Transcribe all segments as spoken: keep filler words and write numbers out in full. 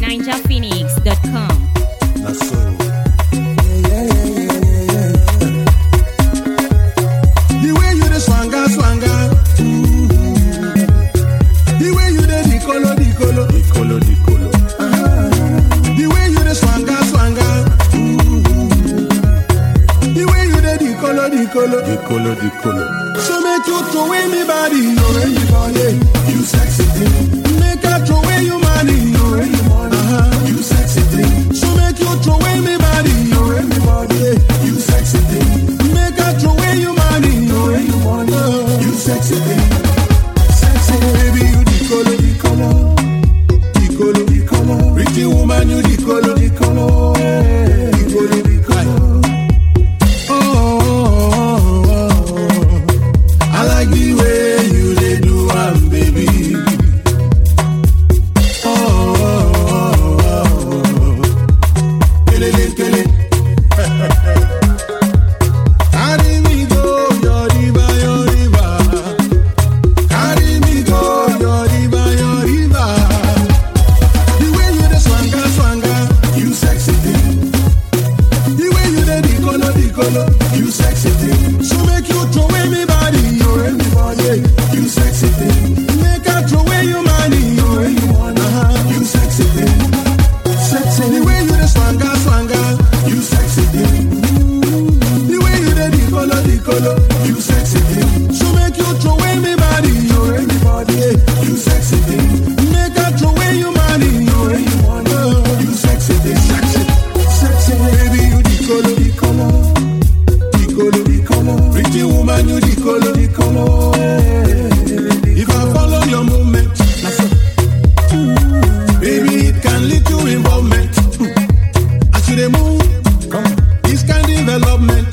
ninja phoenix dot com. That's so. The way you the swanga, swanga. Mm-hmm. The way you the dicolo, dicolo, dicolo, dicolo. Uh-huh. The way you the swanga, swanga. Mm-hmm. The way you the dicolo, dicolo, dicolo, dicolo. So make you throw away me body, no anybody. You sexy thing. Make her throw away your money, no anybody. Uh-huh. You sexy thing. So make you throw away me body, no anybody. You sexy thing. Make her throw away your money, no anybody. Uh-huh. You sexy thing. Sexy baby, you the color, the color, the color, the color. Pretty woman, you the color, the color, the color, the color. Oh, oh, oh, oh. I like the way you lay do am, baby. Oh, oh, oh, oh. Kelele, kele. Carry me go, your river, your river. Carry me go, your river, your river. The way you the swanga, swanga, you sexy thing. The way you the dicolo, dicolo, you sexy thing. So make you throw away me body, you anybody. You sexy thing. Make her throw away your money, you anyone. Uh-huh. You sexy thing. Sexy. The way you the swanga, swanga, you sexy thing. The way you the dicolo, dicolo, you sexy thing. So make you throw away me body, you anybody. You sexy thing. Make her throw away your money, you anyone. Uh-huh. You sexy thing. Sexy. Sexy. Baby, you dicolo, dicolo. Dicolo, dicolo. Pretty woman, you dicolo, dicolo. If I follow your movement, baby, it can lead to involvement. I should they move, this kind of development.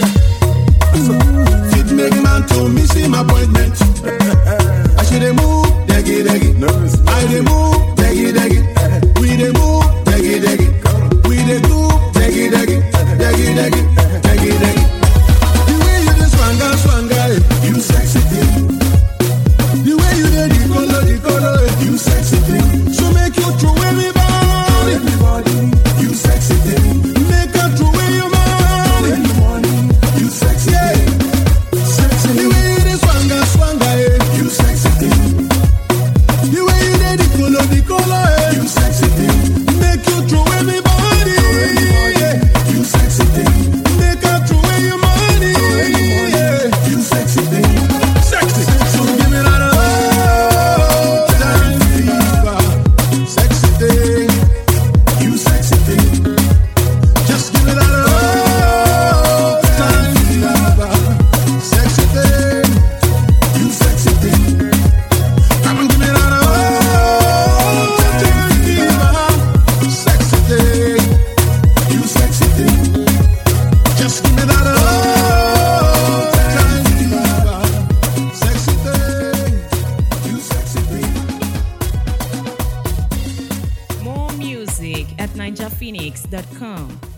It make man to miss him appointment. I should they move, deggy, deggy. I they move, deggy, deggy. We they move, deggy, deggy. We they do, deggy, deggy. Deggy, deggy, deggy, deggy. The way you the swanga, swanga, eh, you sexy thing. The way you the dicolo, dicolo, eh, you sexy thing. So make you throw away me body, everybody. You sexy thing. Make her throw away your money, you sexy thing. Sexy. The way you the swanga, swanga, eh, you sexy thing. The way you the dicolo, dicolo, eh, you sexy thing. Make you throw away me body, yeah. You sexy thing. Make her throw away your money, yeah. You sexy thing. Sexy. So give me that oh, time fever. Sexy thing. You sexy thing. Just give me that oh, time fever. Sexy thing. You sexy thing. Come and give me that oh, time fever. Sexy thing. You sexy thing. Just give me that oh, time fever. Sexy thing. You sexy thing. More music at ninja phoenix dot com.